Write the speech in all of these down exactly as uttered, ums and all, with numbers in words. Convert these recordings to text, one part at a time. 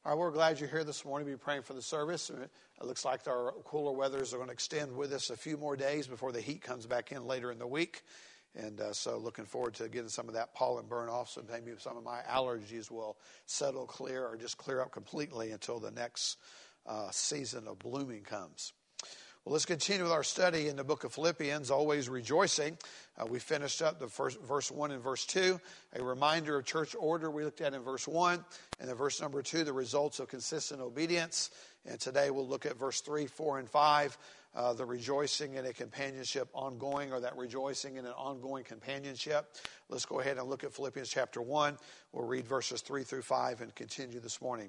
All right, we're glad you're here this morning. Be praying for the service. It looks like our cooler weathers are going to extend with us a few more days before the heat comes back in later in the week. And uh, so looking forward to getting some of that pollen burn off, so maybe some of my allergies will settle clear or just clear up completely until the next uh, season of blooming comes. Well, let's continue with our study in the book of Philippians, always rejoicing. Uh, we finished up the first verse one and verse two, a reminder of church order we looked at in verse one, and then verse number two, the results of consistent obedience. And today we'll look at verse three, four, and five, uh, the rejoicing in a companionship ongoing, or that rejoicing in an ongoing companionship. Let's go ahead and look at Philippians chapter one. We'll read verses three through five and continue this morning.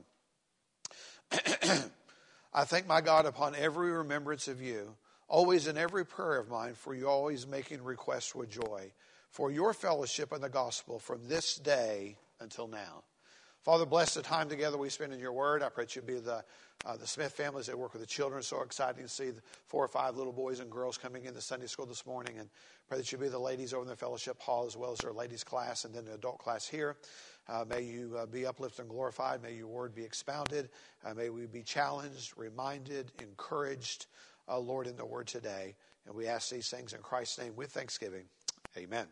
I thank my God upon every remembrance of you, always in every prayer of mine, for you always making requests with joy, for your fellowship in the gospel from this day until now. Father, bless the time together we spend in your word. I pray that you be the uh, the Smith families that work with the children. So exciting to see the four or five little boys and girls coming into Sunday school this morning. And pray that you be the ladies over in the fellowship hall as well as their ladies class and then the adult class here. Uh, may you uh, be uplifted and glorified. May your word be expounded. Uh, may we be challenged, reminded, encouraged, uh, Lord, in the word today. And we ask these things in Christ's name with thanksgiving. Amen.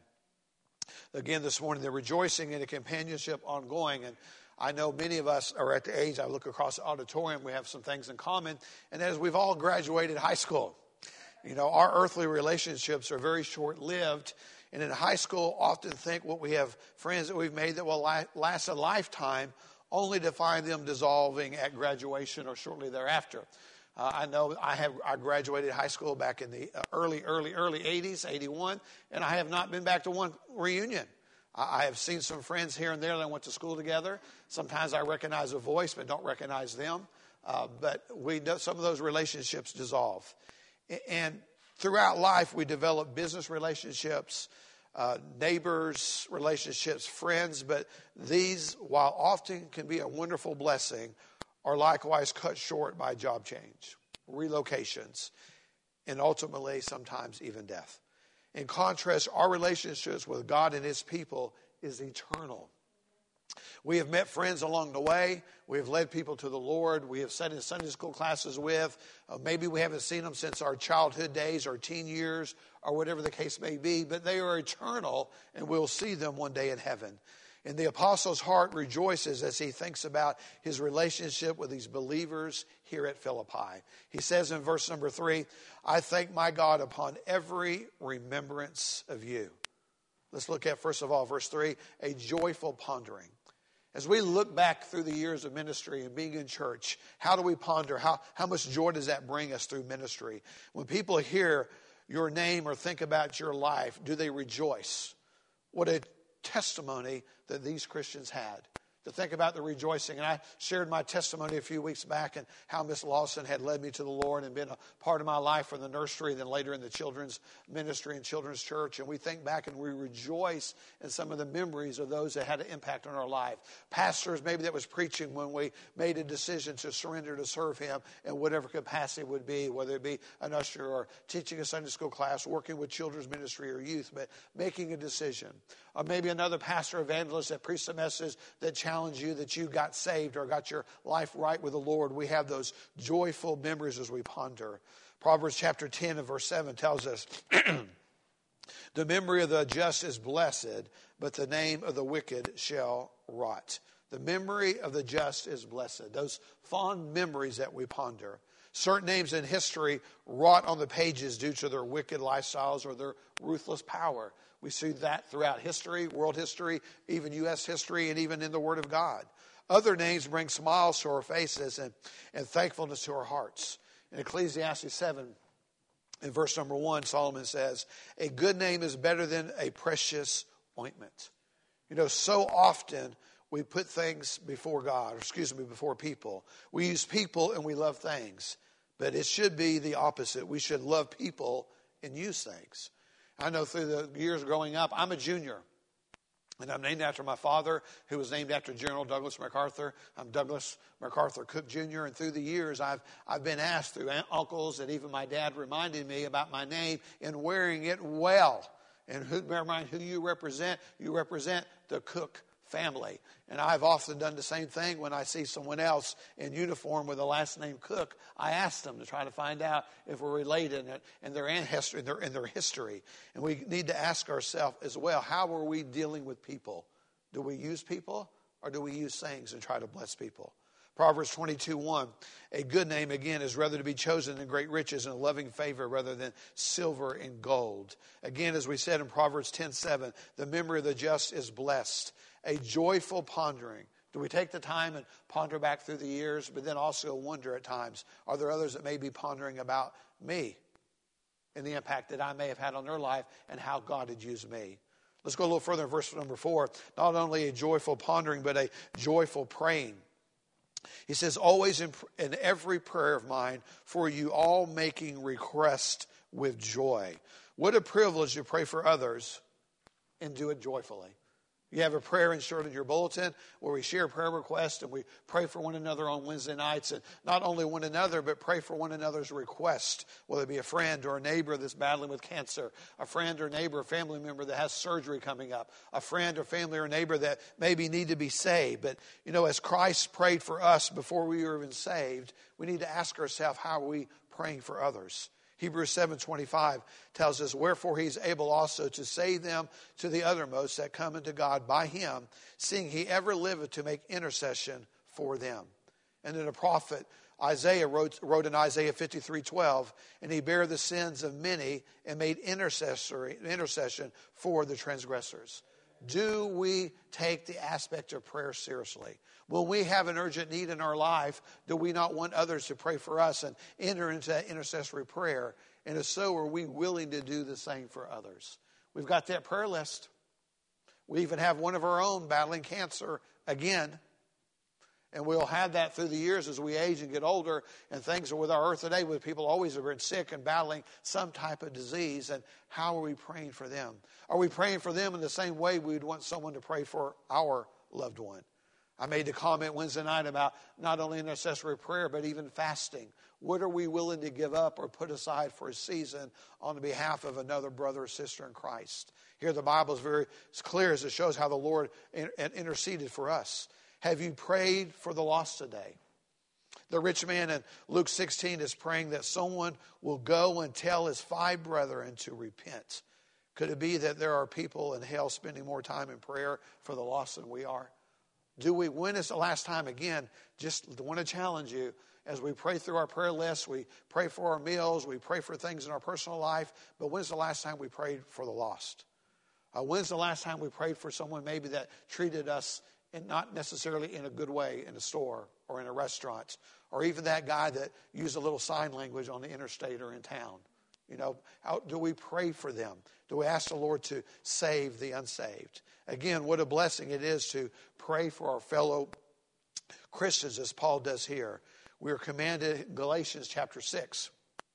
Again, this morning, the rejoicing in a companionship ongoing. And I know many of us are at the age, I look across the auditorium, we have some things in common. And as we've all graduated high school, you know, our earthly relationships are very short-lived. And in high school, often think what we have friends that we've made that will last a lifetime, only to find them dissolving at graduation or shortly thereafter. Uh, I know I have I graduated high school back in the early, early, early eighties, eighty-one, and I have not been back to one reunion. I, I have seen some friends here and there that went to school together. Sometimes I recognize a voice, but don't recognize them. Uh, but we know some of those relationships dissolve. And throughout life, we develop business relationships, uh, neighbors, relationships, friends. But these, while often can be a wonderful blessing, are likewise cut short by job change, relocations, and ultimately sometimes even death. In contrast, our relationships with God and his people is eternal. We have met friends along the way. We have led people to the Lord. We have sat in Sunday school classes with. Uh, maybe we haven't seen them since our childhood days or teen years or whatever the case may be. But they are eternal, and we'll see them one day in heaven. And the apostle's heart rejoices as he thinks about his relationship with these believers here at Philippi. He says in verse number three, I thank my God upon every remembrance of you. Let's look at, first of all, verse three, a joyful pondering. As we look back through the years of ministry and being in church, how do we ponder? How, how much joy does that bring us through ministry? When people hear your name or think about your life, do they rejoice? What a testimony that these Christians had. To think about the rejoicing. And I shared my testimony a few weeks back and how Miss Lawson had led me to the Lord and been a part of my life from the nursery, then later in the children's ministry and children's church. And we think back and we rejoice in some of the memories of those that had an impact on our life. Pastors, maybe that was preaching when we made a decision to surrender to serve him in whatever capacity it would be, whether it be an usher or teaching a Sunday school class, working with children's ministry or youth, but making a decision. Or maybe another pastor evangelist that preached a message that challenged you that you got saved or got your life right with the Lord. We have those joyful memories as we ponder. Proverbs chapter ten and verse seven tells us, the memory of the just is blessed, but the name of the wicked shall rot. The memory of the just is blessed. Those fond memories that we ponder. Certain names in history rot on the pages due to their wicked lifestyles or their ruthless power. We see that throughout history, world history, even U S history, and even in the Word of God. Other names bring smiles to our faces and, and thankfulness to our hearts. In Ecclesiastes seven, in verse number one, Solomon says, a good name is better than a precious ointment. You know, so often we put things before God, or excuse me, before people. We use people and we love things. But it should be the opposite. We should love people and use things. I know through the years growing up, I'm a junior. And I'm named after my father, who was named after General Douglas MacArthur. I'm Douglas MacArthur Cook Junior And through the years, I've I've been asked through uncles and even my dad reminding me about my name and wearing it well. And who, bear in mind who you represent. You represent the Cook family. And I've often done the same thing when I see someone else in uniform with the last name Cook. I ask them to try to find out if we're related in their ancestry, in their, in their history. And we need to ask ourselves as well, how are we dealing with people? Do we use people or do we use sayings and try to bless people? Proverbs twenty-two one, a good name, again, is rather to be chosen than great riches and a loving favor rather than silver and gold. Again, as we said in Proverbs ten seven, the memory of the just is blessed. A joyful pondering. Do we take the time and ponder back through the years, but then also wonder at times, are there others that may be pondering about me and the impact that I may have had on their life and how God had used me? Let's go a little further in verse number four. Not only a joyful pondering, but a joyful praying. He says, always in, in every prayer of mine, for you all making request with joy. What a privilege to pray for others and do it joyfully. You have a prayer inserted in your bulletin where we share prayer requests and we pray for one another on Wednesday nights. And not only one another, but pray for one another's request, whether it be a friend or a neighbor that's battling with cancer, a friend or neighbor, a family member that has surgery coming up, a friend or family or neighbor that maybe need to be saved. But, you know, as Christ prayed for us before we were even saved, we need to ask ourselves, how are we praying for others? Hebrews seven twenty-five tells us, wherefore he is able also to save them to the uttermost that come unto God by him, seeing he ever liveth to make intercession for them. And then the prophet Isaiah wrote, wrote in Isaiah fifty-three twelve, and he bare the sins of many and made intercessory intercession for the transgressors. Do we take the aspect of prayer seriously? When we have an urgent need in our life, do we not want others to pray for us and enter into that intercessory prayer? And if so, are we willing to do the same for others? We've got that prayer list. We even have one of our own battling cancer again. And we'll have that through the years as we age and get older. And things are with our earth today, with people always have been sick and battling some type of disease. And how are we praying for them? Are we praying for them in the same way we would want someone to pray for our loved one? I made the comment Wednesday night about not only intercessory prayer, but even fasting. What are we willing to give up or put aside for a season on behalf of another brother or sister in Christ? Here the Bible is very clear as it shows how the Lord interceded for us. Have you prayed for the lost today? The rich man in Luke sixteen is praying that someone will go and tell his five brethren to repent. Could it be that there are people in hell spending more time in prayer for the lost than we are? Do we, when is the last time, again, just want to challenge you, as we pray through our prayer list, we pray for our meals, we pray for things in our personal life, but when's the last time we prayed for the lost? Uh, when's the last time we prayed for someone maybe that treated us and not necessarily in a good way in a store or in a restaurant, or even that guy that used a little sign language on the interstate or in town? You know, how do we pray for them? Do we ask the Lord to save the unsaved? Again, what a blessing it is to pray for our fellow Christians, as Paul does here. We are commanded in Galatians chapter six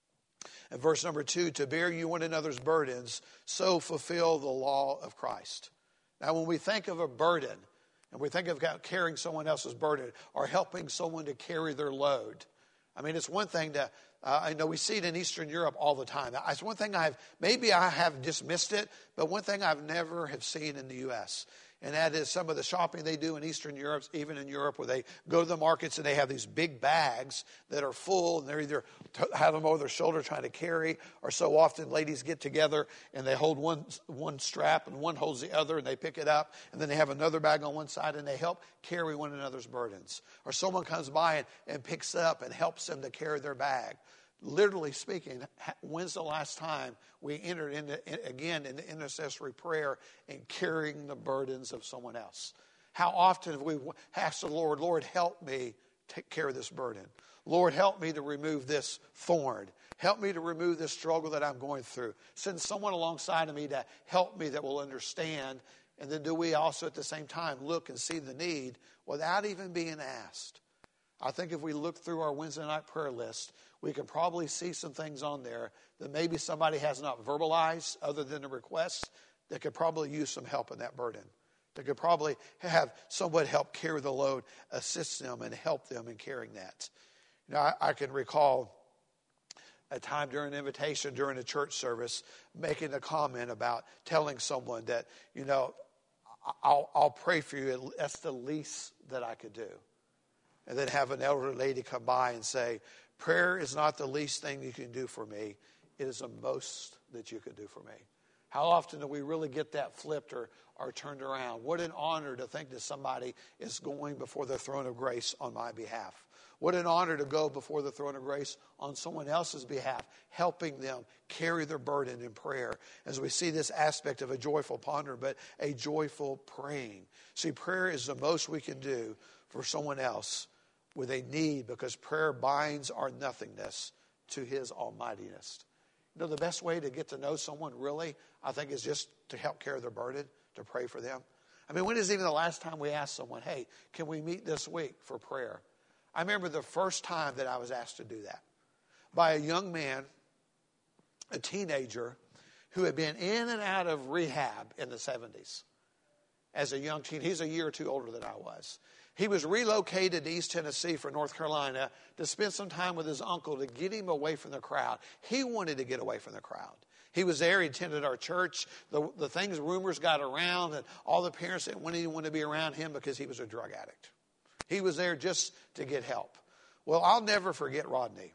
and verse number two, to bear you one another's burdens, so fulfill the law of Christ. Now, when we think of a burden, and we think of carrying someone else's burden or helping someone to carry their load, I mean, it's one thing to, uh, I know we see it in Eastern Europe all the time. It's one thing I've, maybe I have dismissed it, but one thing I've never have seen in the U S, and that is some of the shopping they do in Eastern Europe, even in Europe, where they go to the markets and they have these big bags that are full, and they're either have them over their shoulder trying to carry, or so often ladies get together and they hold one one strap and one holds the other and they pick it up, and then they have another bag on one side and they help carry one another's burdens. Or someone comes by and, and picks up and helps them to carry their bag. Literally speaking, when's the last time we entered into, again, into intercessory prayer and carrying the burdens of someone else? How often have we asked the Lord, Lord, help me take care of this burden. Lord, help me to remove this thorn. Help me to remove this struggle that I'm going through. Send someone alongside of me to help me that will understand. And then do we also at the same time look and see the need without even being asked? I think if we look through our Wednesday night prayer list, we can probably see some things on there that maybe somebody has not verbalized other than a request that could probably use some help in that burden. That could probably have someone help carry the load, assist them, and help them in carrying that. You know, I, I can recall a time during an invitation during a church service making a comment about telling someone that, you know, I'll, I'll pray for you. That's the least that I could do. And then have an elderly lady come by and say, prayer is not the least thing you can do for me. It is the most that you could do for me. How often do we really get that flipped or, or turned around? What an honor to think that somebody is going before the throne of grace on my behalf. What an honor to go before the throne of grace on someone else's behalf, helping them carry their burden in prayer. As we see this aspect of a joyful ponder, but a joyful praying. See, prayer is the most we can do for someone else with a need, because prayer binds our nothingness to his almightiness. You know, the best way to get to know someone really, I think, is just to help carry their burden, to pray for them. I mean, when is even the last time we asked someone, hey, can we meet this week for prayer? I remember the first time that I was asked to do that by a young man, a teenager, who had been in and out of rehab in the seventies. As a young teen, he's a year or two older than I was. He was relocated to East Tennessee from North Carolina to spend some time with his uncle to get him away from the crowd. He wanted to get away from the crowd. He was there. He attended our church. The, the things, rumors got around, and all the parents didn't want anyone to be around him because he was a drug addict. He was there just to get help. Well, I'll never forget Rodney.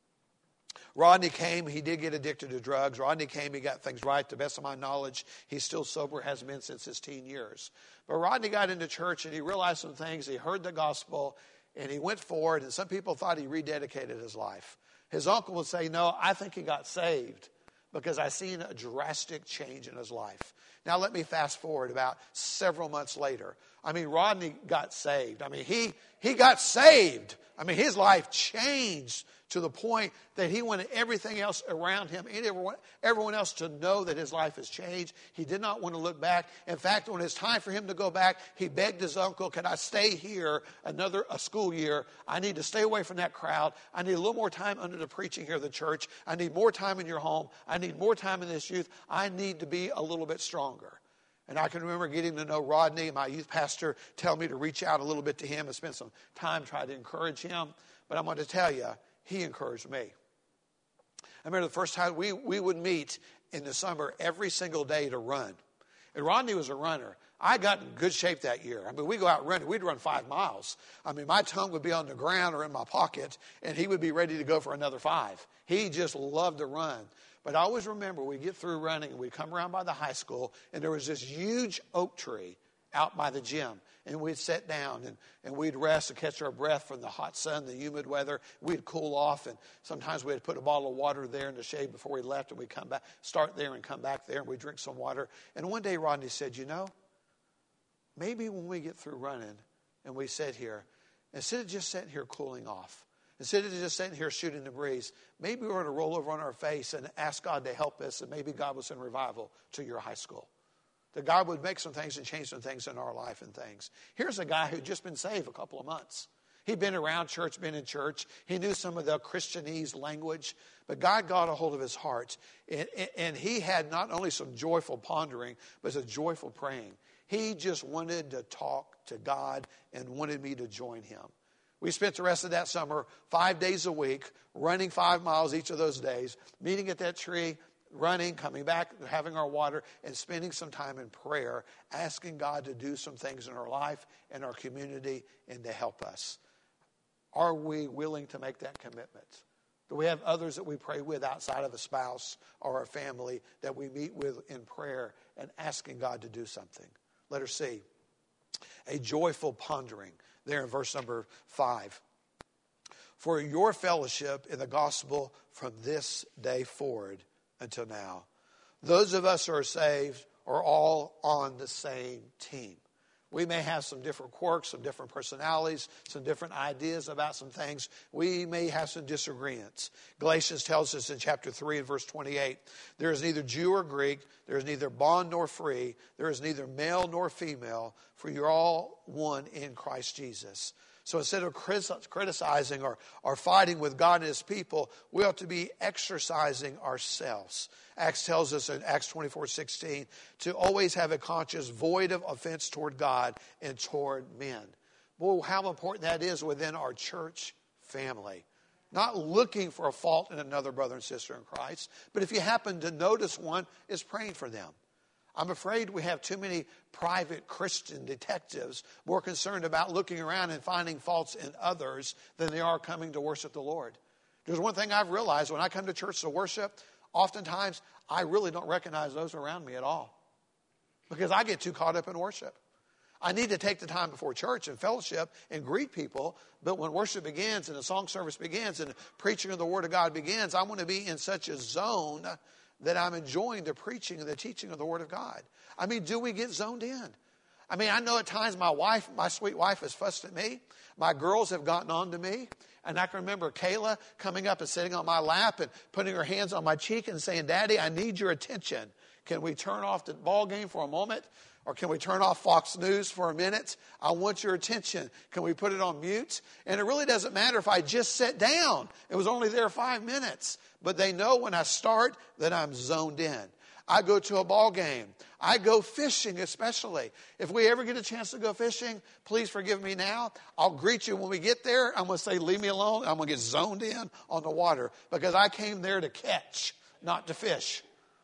Rodney came. He did get addicted to drugs. Rodney came. He got things right. To the best of my knowledge, he's still sober, has been since his teen years. But Rodney got into church, and he realized some things. He heard the gospel, and he went forward, and some people thought he rededicated his life. His uncle would say, no, I think he got saved because I seen a drastic change in his life. Now let me fast forward about several months later. I mean, Rodney got saved. I mean, he he got saved. I mean, his life changed to the point that he wanted everything else around him and everyone, everyone else to know that his life has changed. He did not want to look back. In fact, when it's time for him to go back, he begged his uncle, can I stay here another a school year? I need to stay away from that crowd. I need a little more time under the preaching here at the church. I need more time in your home. I need more time in this youth. I need to be a little bit stronger. And I can remember getting to know Rodney, my youth pastor, tell me to reach out a little bit to him and spend some time trying to encourage him. But I'm going to tell you, he encouraged me. I remember the first time we, we would meet in the summer every single day to run. And Rodney was a runner. I got in good shape that year. I mean, we go out running. We'd run five miles. I mean, my tongue would be on the ground or in my pocket, and he would be ready to go for another five. He just loved to run. But I always remember we'd get through running, and we'd come around by the high school, and there was this huge oak tree out by the gym. And we'd sit down, and, and we'd rest and catch our breath from the hot sun, the humid weather. We'd cool off, and sometimes we'd put a bottle of water there in the shade before we left, and we'd come back, start there and come back there, and we'd drink some water. And one day Rodney said, you know, maybe when we get through running and we sit here, instead of just sitting here cooling off, instead of just sitting here shooting the breeze, maybe we're going to roll over on our face and ask God to help us, and maybe God will send revival to your high school. That God would make some things and change some things in our life and things. Here's a guy who'd just been saved a couple of months. He'd been around church, been in church. He knew some of the Christianese language. But God got a hold of his heart. And, and he had not only some joyful pondering, but a joyful praying. He just wanted to talk to God and wanted me to join him. We spent the rest of that summer, five days a week, running five miles each of those days, meeting at that tree, running, coming back, having our water, and spending some time in prayer, asking God to do some things in our life and our community and to help us. Are we willing to make that commitment? Do we have others that we pray with outside of a spouse or our family that we meet with in prayer and asking God to do something? Letter C, a joyful pondering. There in verse number five. For your fellowship in the gospel from this day forward until now. Those of us who are saved are all on the same team. We may have some different quirks, some different personalities, some different ideas about some things. We may have some disagreements. Galatians tells us in chapter three and verse twenty-eight, there is neither Jew or Greek, there is neither bond nor free, there is neither male nor female, for you're all one in Christ Jesus. So instead of criticizing or, or fighting with God and his people, we ought to be exercising ourselves. Acts tells us in Acts twenty-four sixteen to always have a conscience void of offense toward God and toward men. Boy, how important that is within our church family. Not looking for a fault in another brother and sister in Christ, but if you happen to notice one, is praying for them. I'm afraid we have too many private Christian detectives more concerned about looking around and finding faults in others than they are coming to worship the Lord. There's one thing I've realized when I come to church to worship, oftentimes I really don't recognize those around me at all because I get too caught up in worship. I need to take the time before church and fellowship and greet people, but when worship begins and the song service begins and the preaching of the Word of God begins, I want to be in such a zone that I'm enjoying the preaching and the teaching of the Word of God. I mean, do we get zoned in? I mean, I know at times my wife, my sweet wife has fussed at me. My girls have gotten on to me. And I can remember Kayla coming up and sitting on my lap and putting her hands on my cheek and saying, Daddy, I need your attention. Can we turn off the ball game for a moment? Or can we turn off Fox News for a minute? I want your attention. Can we put it on mute? And it really doesn't matter if I just sit down. It was only there five minutes. But they know when I start that I'm zoned in. I go to a ball game. I go fishing especially. If we ever get a chance to go fishing, please forgive me now. I'll greet you when we get there. I'm going to say, leave me alone. I'm going to get zoned in on the water because I came there to catch, not to fish.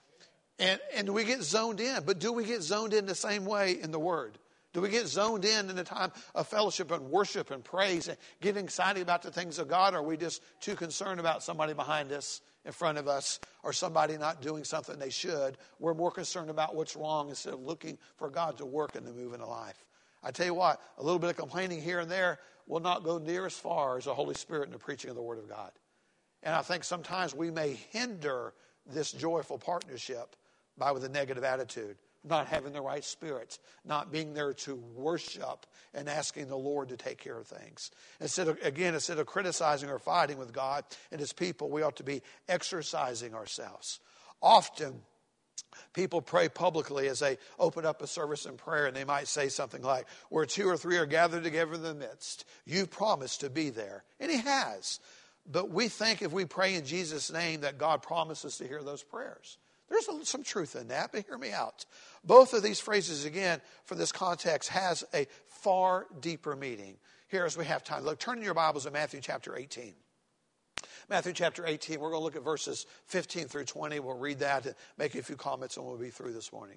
And, and we get zoned in. But do we get zoned in the same way in the Word? Do we get zoned in in the time of fellowship and worship and praise and getting excited about the things of God? Or are we just too concerned about somebody behind us, in front of us, or somebody not doing something they should? We're more concerned about what's wrong instead of looking for God to work and to move in a life. I tell you what, a little bit of complaining here and there will not go near as far as the Holy Spirit in the preaching of the Word of God. And I think sometimes we may hinder this joyful partnership by with a negative attitude, not having the right spirit, not being there to worship and asking the Lord to take care of things. Instead of, again, instead of criticizing or fighting with God and His people, we ought to be exercising ourselves. Often, people pray publicly as they open up a service in prayer, and they might say something like, where two or three are gathered together in the midst, you promised to be there. And He has. But we think if we pray in Jesus' name that God promises to hear those prayers. There's some truth in that, but hear me out. Both of these phrases, again, for this context, has a far deeper meaning. Here, as we have time, look, turn in your Bibles to Matthew chapter eighteen. Matthew chapter eighteen, we're going to look at verses fifteen through twenty. We'll read that and make a few comments, and we'll be through this morning.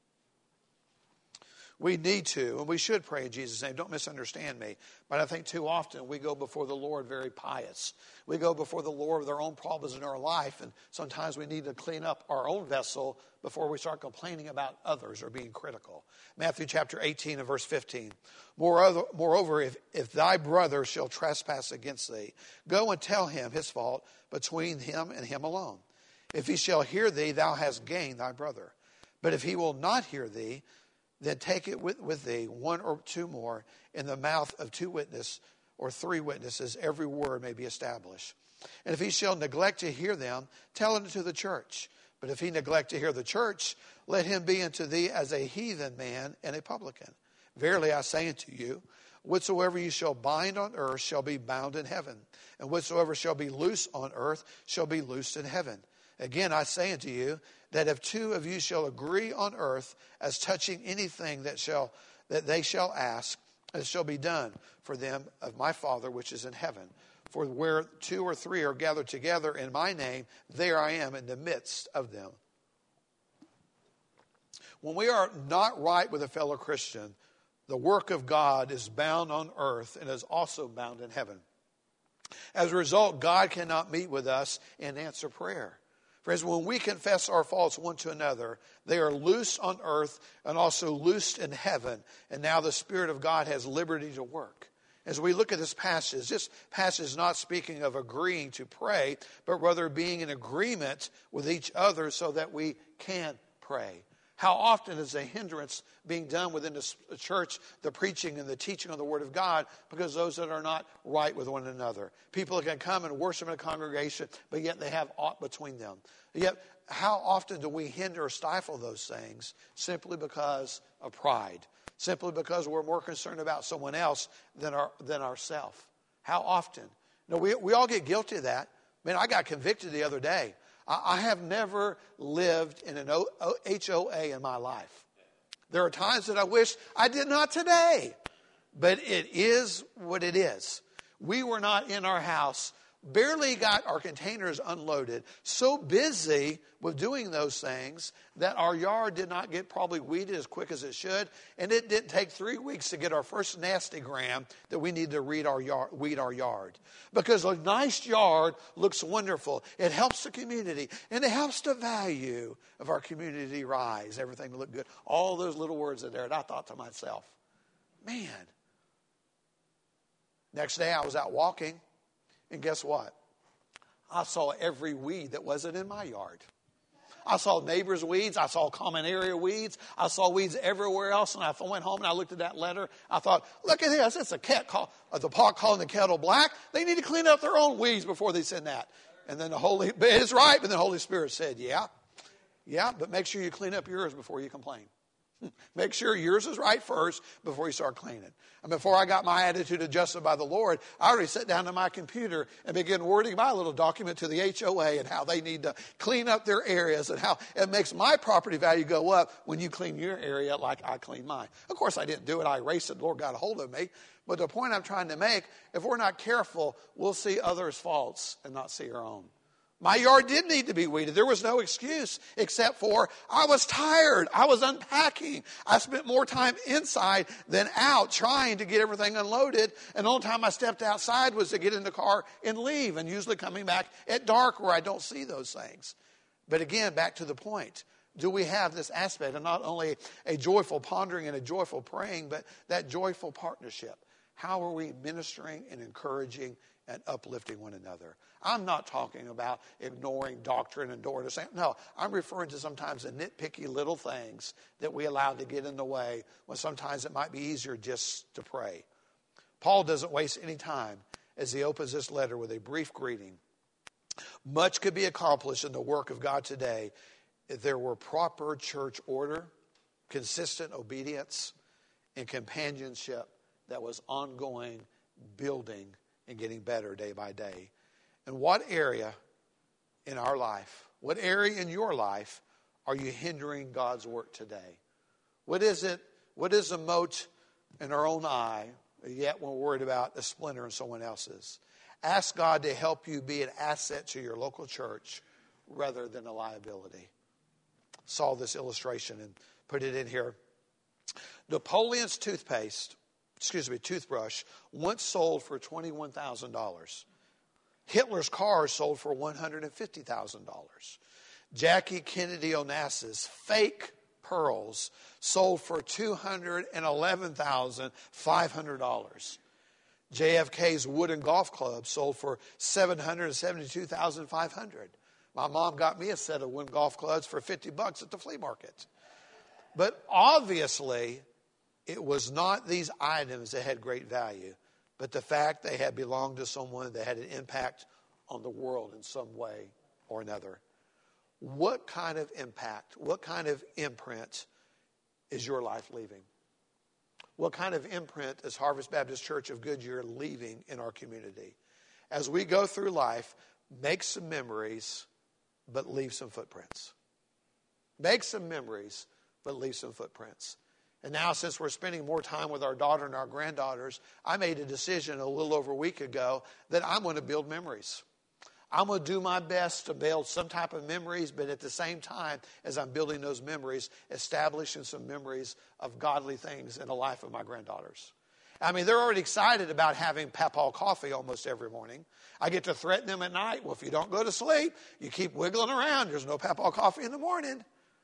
We need to, and we should pray in Jesus' name. Don't misunderstand me. But I think too often we go before the Lord very pious. We go before the Lord with our own problems in our life, and sometimes we need to clean up our own vessel before we start complaining about others or being critical. Matthew chapter eighteen and verse fifteen. Moreover, moreover if, if thy brother shall trespass against thee, go and tell him his fault between him and him alone. If he shall hear thee, thou hast gained thy brother. But if he will not hear thee, then take it with, with thee, one or two more, in the mouth of two witnesses or three witnesses, every word may be established. And if he shall neglect to hear them, tell it to the church. But if he neglect to hear the church, let him be unto thee as a heathen man and a publican. Verily I say unto you, whatsoever you shall bind on earth shall be bound in heaven, and whatsoever shall be loose on earth shall be loosed in heaven. Again, I say unto you, that if two of you shall agree on earth as touching anything that shall that they shall ask, it shall be done for them of my Father which is in heaven. For where two or three are gathered together in my name, there I am in the midst of them. When we are not right with a fellow Christian, the work of God is bound on earth and is also bound in heaven. As a result, God cannot meet with us and answer prayer. Friends, when we confess our faults one to another, they are loose on earth and also loosed in heaven. And now the Spirit of God has liberty to work. As we look at this passage, this passage is not speaking of agreeing to pray, but rather being in agreement with each other so that we can pray. How often is a hindrance being done within the church, the preaching and the teaching of the Word of God, because those that are not right with one another. People can come and worship in a congregation, but yet they have aught between them. Yet, how often do we hinder or stifle those things simply because of pride? Simply because we're more concerned about someone else than our than ourselves? How often? You know, we, we all get guilty of that. Man, I got convicted the other day. I have never lived in an H O A in my life. There are times that I wish I did not today. But it is what it is. We were not in our house barely got our containers unloaded, so busy with doing those things that our yard did not get probably weeded as quick as it should, and it didn't take three weeks to get our first nasty gram that we need to weed our yard, weed our yard. Because a nice yard looks wonderful. It helps the community, and it helps the value of our community rise, everything look good. All those little words in there, and I thought to myself, man. Next day I was out walking, and guess what? I saw every weed that wasn't in my yard. I saw neighbors' weeds. I saw common area weeds. I saw weeds everywhere else. And I went home and I looked at that letter. I thought, look at this. It's a cat call, uh, the pot calling the kettle black. They need to clean up their own weeds before they send that. And then the Holy, it's right. But then the Holy Spirit said, yeah, yeah, but make sure you clean up yours before you complain. Make sure yours is right first before you start cleaning. And before I got my attitude adjusted by the Lord, I already sat down to my computer and began wording my little document to the H O A and how they need to clean up their areas and how it makes my property value go up when you clean your area like I clean mine. Of course, I didn't do it. I erased it. The Lord got a hold of me. But the point I'm trying to make, if we're not careful, we'll see others' faults and not see our own. My yard did need to be weeded. There was no excuse except for I was tired. I was unpacking. I spent more time inside than out trying to get everything unloaded. And the only time I stepped outside was to get in the car and leave, and usually coming back at dark where I don't see those things. But again, back to the point. Do we have this aspect of not only a joyful pondering and a joyful praying, but that joyful partnership? How are we ministering and encouraging and uplifting one another? I'm not talking about ignoring doctrine and door to say, no, I'm referring to sometimes the nitpicky little things that we allow to get in the way when sometimes it might be easier just to pray. Paul doesn't waste any time as he opens this letter with a brief greeting. Much could be accomplished in the work of God today if there were proper church order, consistent obedience, and companionship that was ongoing, building, and getting better day by day. And what area in our life, what area in your life are you hindering God's work today? What is it, what is the mote in our own eye, yet we're worried about a splinter in someone else's? Ask God to help you be an asset to your local church rather than a liability. Saw this illustration and put it in here. Napoleon's toothpaste, excuse me, toothbrush, once sold for twenty-one thousand dollars. Hitler's car sold for one hundred fifty thousand dollars. Jackie Kennedy Onassis fake pearls sold for two hundred eleven thousand five hundred dollars. J F K's wooden golf club sold for seven hundred seventy-two thousand five hundred dollars. My mom got me a set of wooden golf clubs for fifty bucks at the flea market. But obviously, it was not these items that had great value, but the fact they had belonged to someone that had an impact on the world in some way or another. What kind of impact, what kind of imprint is your life leaving? What kind of imprint is Harvest Baptist Church of Goodyear leaving in our community? As we go through life, make some memories, but leave some footprints. Make some memories, but leave some footprints. And now, since we're spending more time with our daughter and our granddaughters, I made a decision a little over a week ago that I'm going to build memories. I'm going to do my best to build some type of memories, but at the same time, as I'm building those memories, establishing some memories of godly things in the life of my granddaughters. I mean, they're already excited about having Papaw coffee almost every morning. I get to threaten them at night. Well, if you don't go to sleep, you keep wiggling around. There's no Papaw coffee in the morning.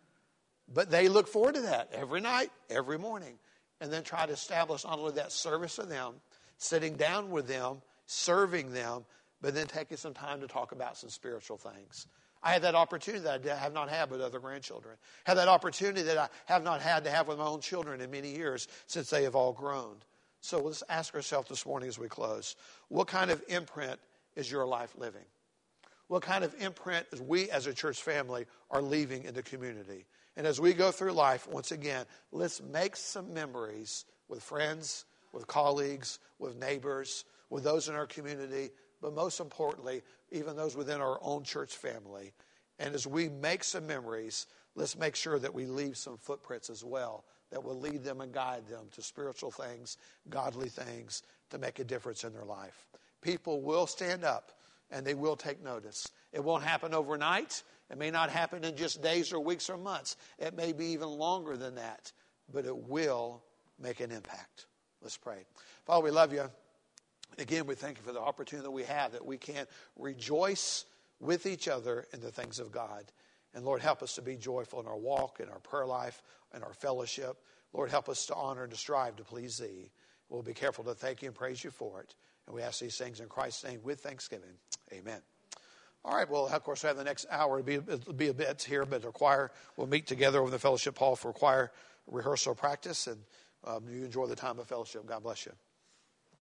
But they look forward to that every night, every morning. And then try to establish not only that service of them, sitting down with them, serving them, but then taking some time to talk about some spiritual things. I had that opportunity that I have not had with other grandchildren. I had that opportunity that I have not had to have with my own children in many years since they have all grown. So let's ask ourselves this morning as we close, what kind of imprint is your life living? What kind of imprint is we as a church family are leaving in the community? And as we go through life, once again, let's make some memories with friends, with colleagues, with neighbors, with those in our community, but most importantly, even those within our own church family. And as we make some memories, let's make sure that we leave some footprints as well that will lead them and guide them to spiritual things, godly things, to make a difference in their life. People will stand up and they will take notice. It won't happen overnight. It may not happen in just days or weeks or months. It may be even longer than that, but it will make an impact. Let's pray. Father, we love you. Again, we thank you for the opportunity that we have, that we can rejoice with each other in the things of God. And Lord, help us to be joyful in our walk, in our prayer life, in our fellowship. Lord, help us to honor and to strive to please thee. We'll be careful to thank you and praise you for it. And we ask these things in Christ's name with thanksgiving. Amen. All right, well, of course, we have the next hour. It'll be, it'll be a bit here, but the choir will meet together over the fellowship hall for choir rehearsal practice. And um, you enjoy the time of fellowship. God bless you.